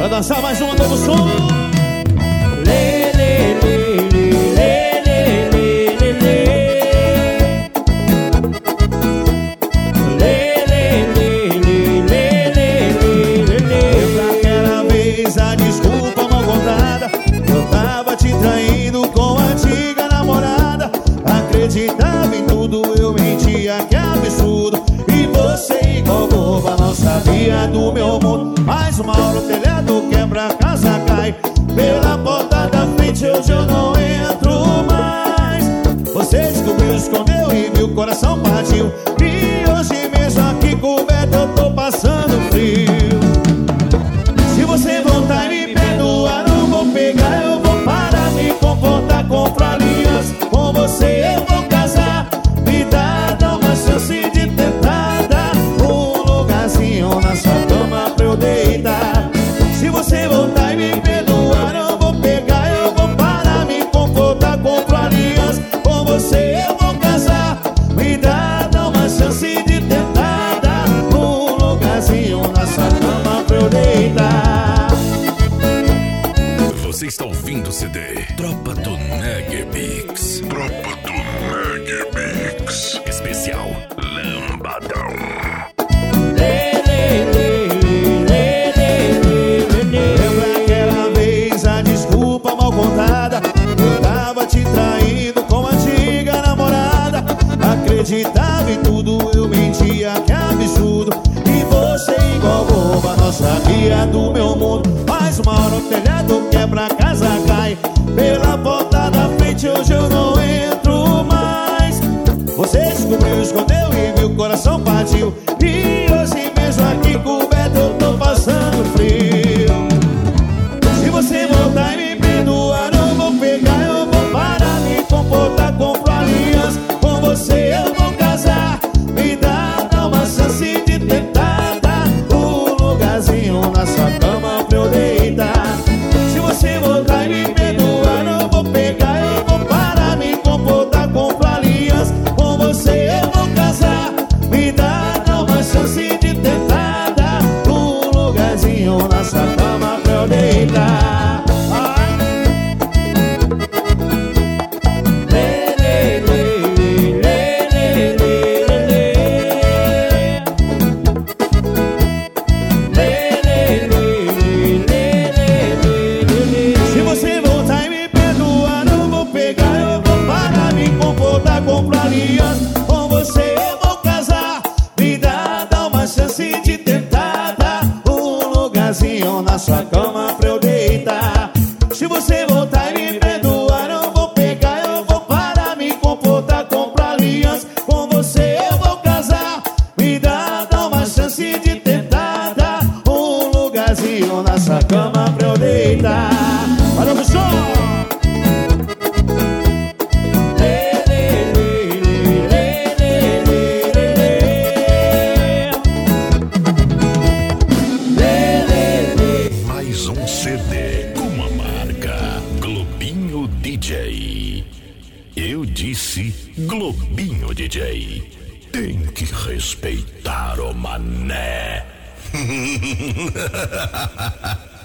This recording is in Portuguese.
Pra dançar mais uma novo som. Lê, lê, lê, lê, lê, lê, lê, lê, lê. Lê, lê, lê, lê, lê, lê, lê, lê. Lembra aquela vez a desculpa mal contada? Eu tava te traindo com a antiga namorada. Acreditava em tudo, eu mentia, que absurdo. E você igual boba não sabia do meu mundo. Mas uma hora o telhado quebra, a casa cai. Pela porta da frente hoje eu não entro mais. Você descobriu, escondeu e viu, o coração partiu. E hoje mesmo aqui coberto eu tô passando frio. Se você voltar e me perdoar, não vou pegar, eu vou parar, me comportar, comprar aliança. Com você eu vou casar. Me dá uma chance de tentar dar um lugarzinho na sua cama pra eu deitar. Se você voltar e me perdoar, não vou pegar, eu vou parar, me comportar, comprar aliança. Com você eu vou casar. Me dá uma chance de tentar dar um lugarzinho na sua cama pra eu deitar. Você está ouvindo o CD Tropa do Neg Mix. Tropa do Neg Mix. Especial Lambadão. Lembra aquela vez a desculpa mal contada? Eu tava te traindo com a antiga namorada. Acreditava em tudo, eu mentia, que absurdo. E você igual boba não sabia do meu mundo. Mas uma hora o telhado quebra, a casa cai. Pela porta da frente hoje eu não entro mais. Você descobriu, escondeu e viu, o coração partiu. E hoje mesmo aqui coberto eu tô passando frio. Se você voltar e me perdoar, não vou pegar, eu vou parar, me comportar, comprar aliança. Com você eu vou casar. Me dá uma chance de tentar dar um lugarzinho na sua cama pra eu deitar. Se você voltar e me perdoar, não vou pegar, eu vou parar, me comportar, comprar aliança. Com você eu vou casar. Me dá uma chance de tentar dar um lugarzinho na sua cama pra eu deitar. Ai. Lê, lê, lê, lê, lê, lê, lê. Lê, lê, lê, lê, lê, lê. Se você voltar e me perdoar, não vou pegar, eu vou parar, me comportar, comprar aliança. Com você eu vou casar. Me dá uma chance de tentar dar um lugarzinho na sua cama pra eu deitar. Se você voltar e me perdoar, não vou pegar, eu vou parar, me comportar, comprar aliança. Com você eu vou casar. Me dá uma chance de tentar dar um lugarzinho na sua cama pra eu deitar. Olha o som! Mais um CD com a marca Globinho DJ. Eu disse Globinho DJ. Tem que respeitar o mané.